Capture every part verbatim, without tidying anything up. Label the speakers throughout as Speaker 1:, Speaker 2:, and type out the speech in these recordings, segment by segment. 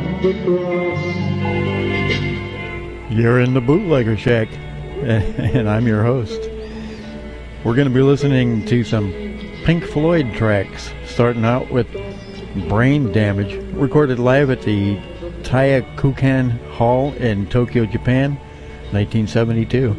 Speaker 1: You're in the Bootlegger Shack, and I'm your host. We're going to be listening to some Pink Floyd tracks, starting out with Brain Damage, recorded live at the Taiyakukan Hall in Tokyo, Japan, nineteen seventy-two.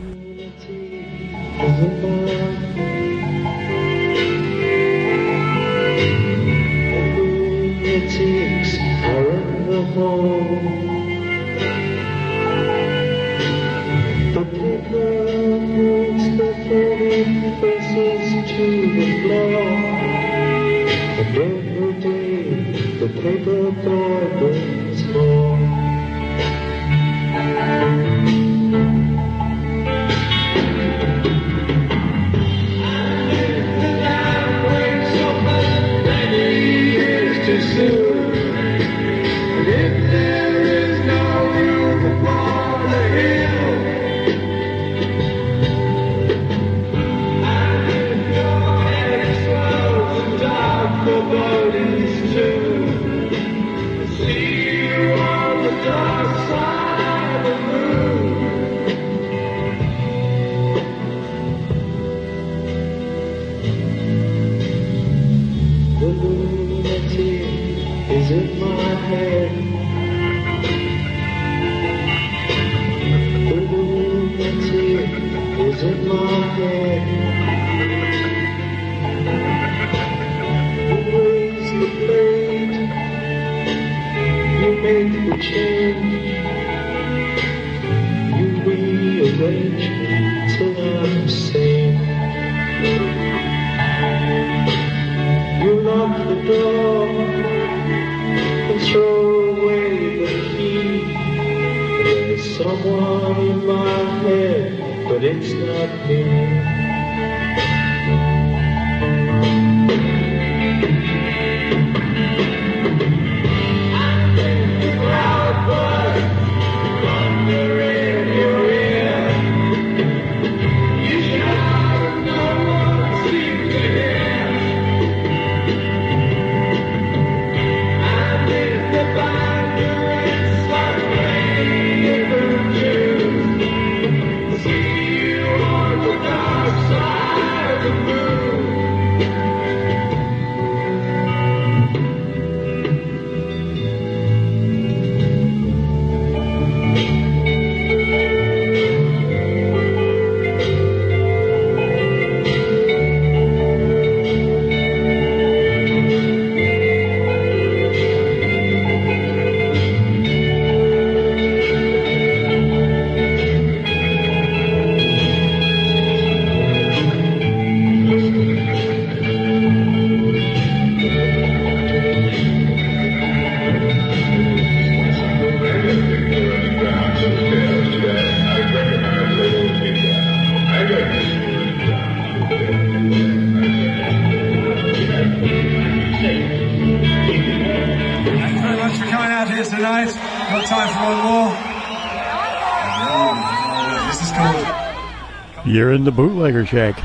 Speaker 1: You're in the Bootlegger Shack.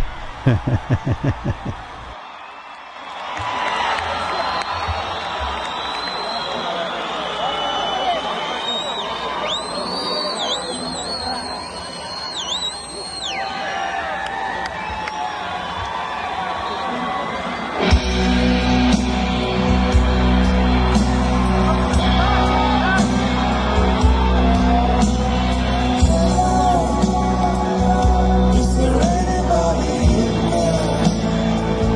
Speaker 2: Is there anybody in there?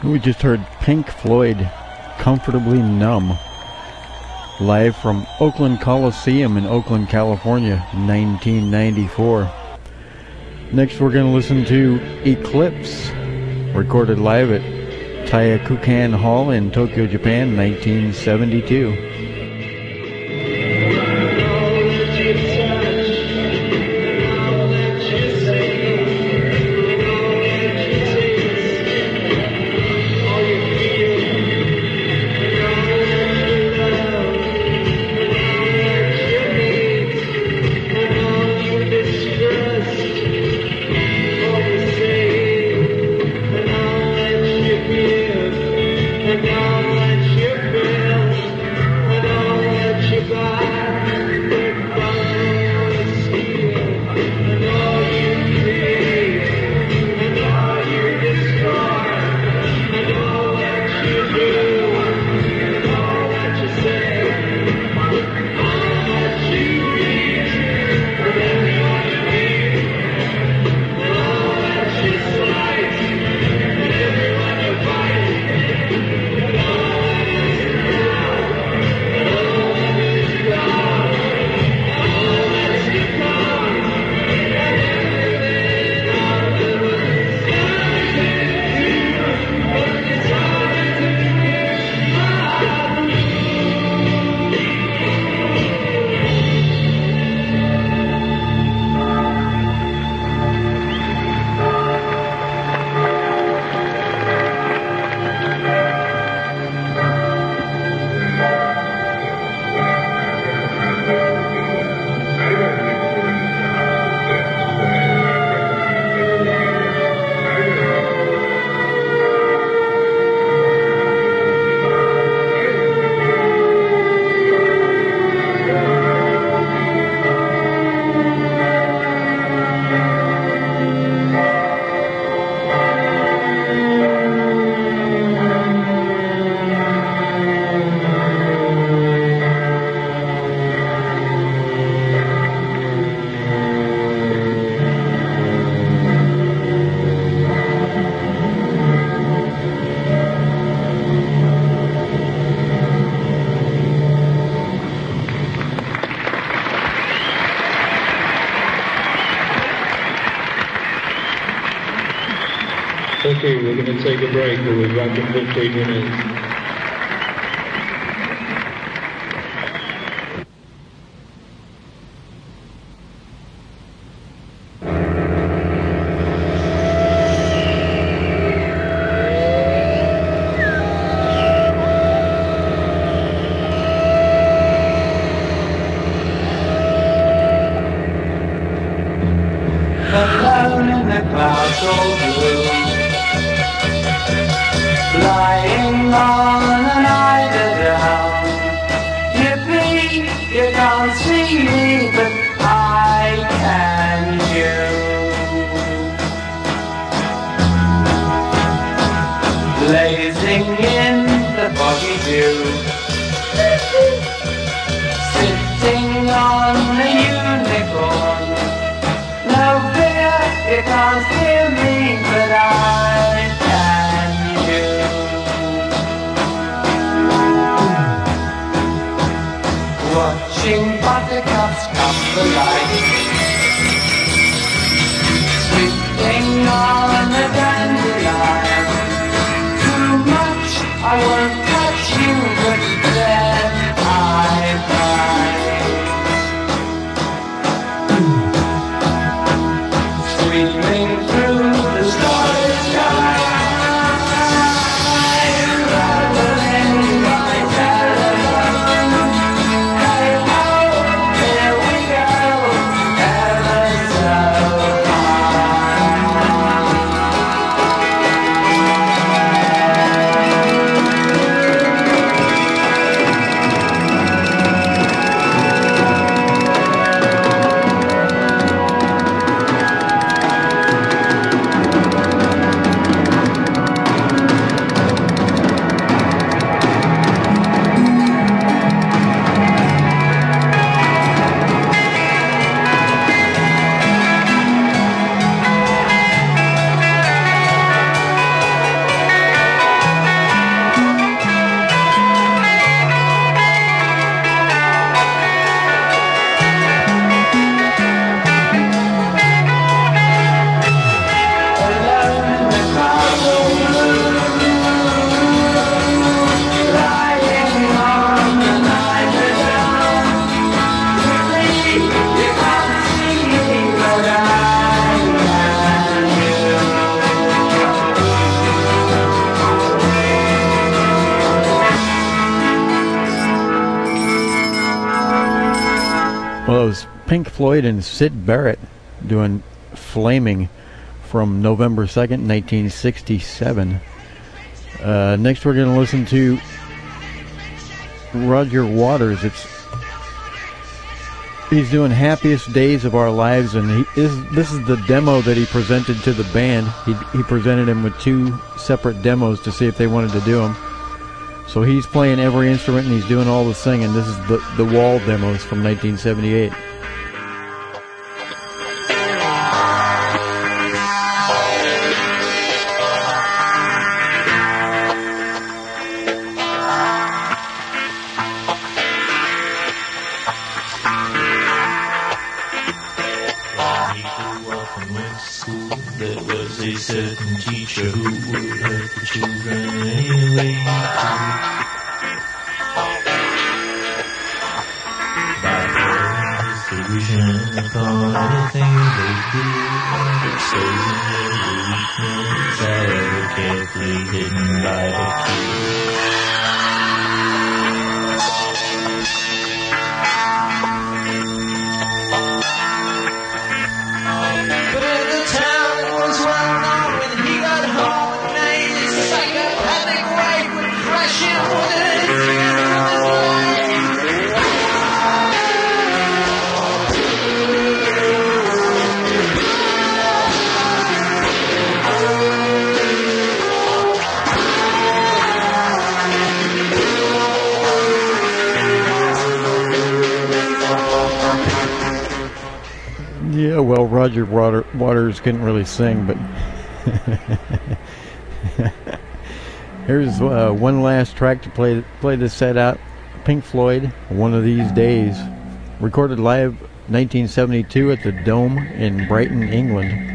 Speaker 1: We just heard Pink Floyd, Comfortably Numb, live from Oakland Coliseum in Oakland, California, nineteen ninety-four. Next we're going to listen to Eclipse, recorded live at Taiyakukan Hall in Tokyo, Japan, nineteen seventy-two.
Speaker 2: Okay, we're going to take a break. We'll be back in fifteen minutes.
Speaker 3: Alone in the clouds all blue, flying on an eider down. Yippee, you can't see me, but I can you. Blazing in the foggy dew, sitting on a unicorn. No fear, you can't hear me, but I can you. Watching buttercups come to life, sitting on a dandelion. Too much, I won't touch you, but then I bite. Streaming through the starry sky, traveling by telephone. Hey ho, here we go, ever so high.
Speaker 1: Well, it was Pink Floyd and Syd Barrett doing Flaming from November second, nineteen sixty-seven. Uh, next we're going to listen to Roger Waters. It's He's doing Happiest Days of Our Lives, and he is, this is the demo that he presented to the band. He, he presented him with two separate demos to see if they wanted to do them. So he's playing every instrument and he's doing all the singing. This is the, the Wall demos from nineteen seventy-eight.
Speaker 4: Certain teacher who would hurt the children anyway. By pouring his derision upon anything they did, and exposing every weakness, however carefully hidden by the kid.
Speaker 1: Yeah, well, Roger Water, Waters couldn't really sing, but here's uh, one last track to play play this set out. Pink Floyd, One of These Days, recorded live nineteen seventy-two at the Dome in Brighton, England.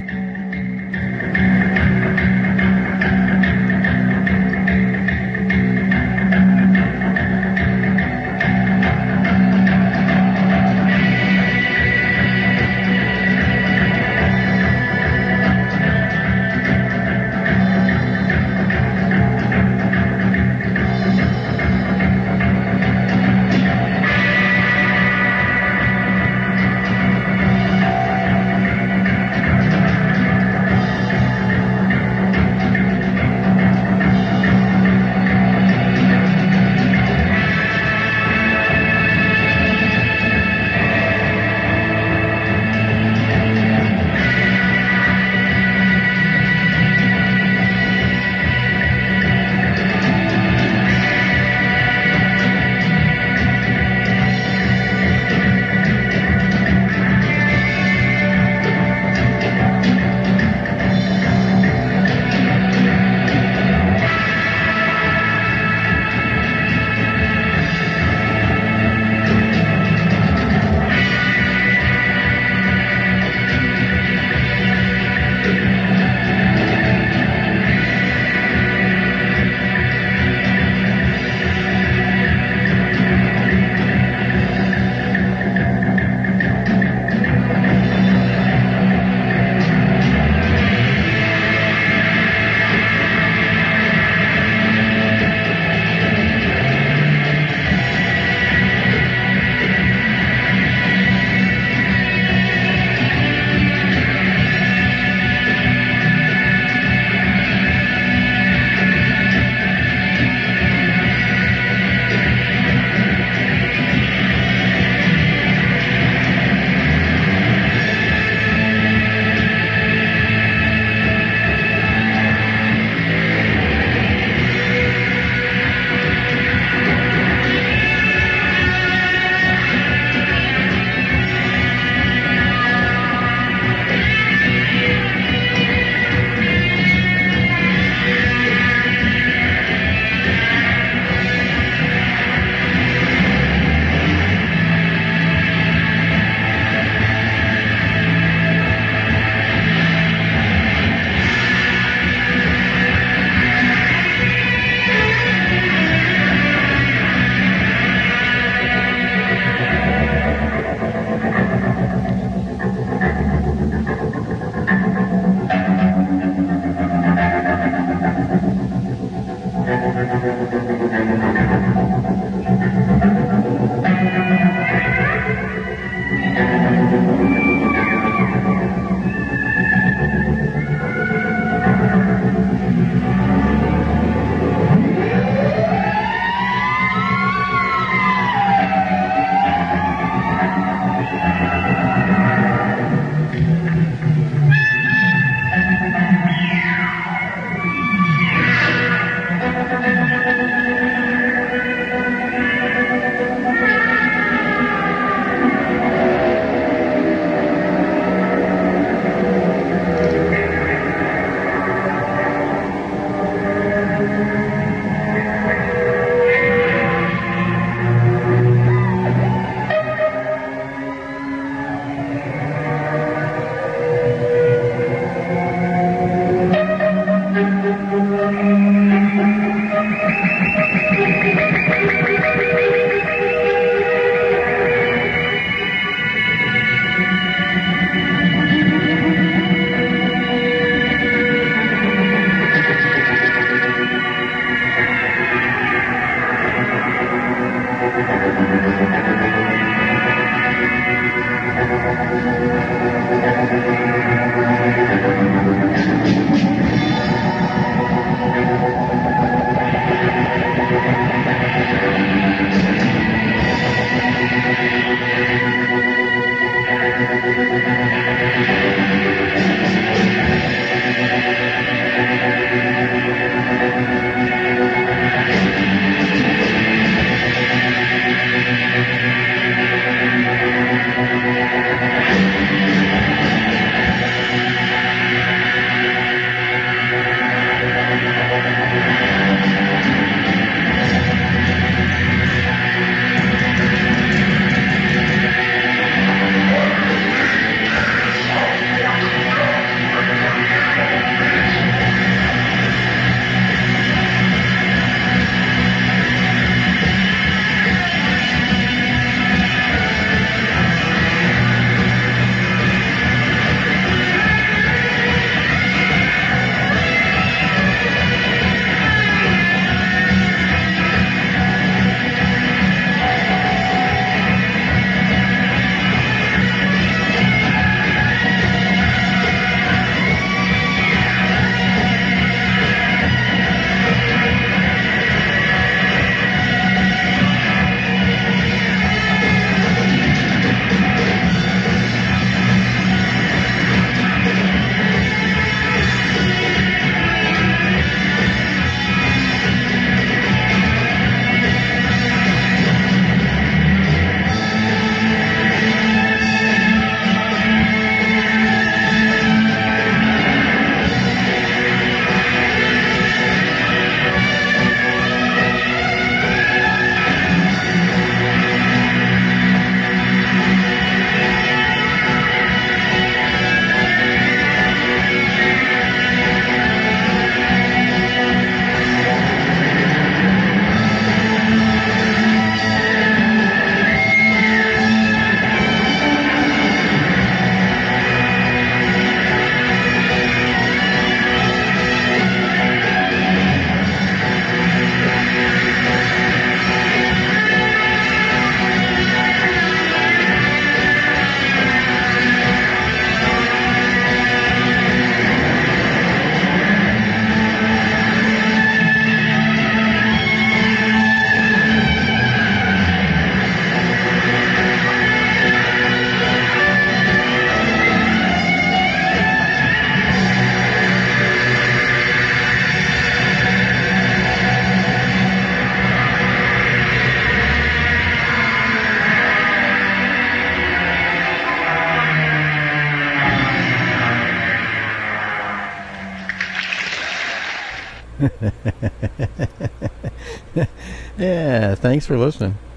Speaker 1: Yeah, thanks for listening.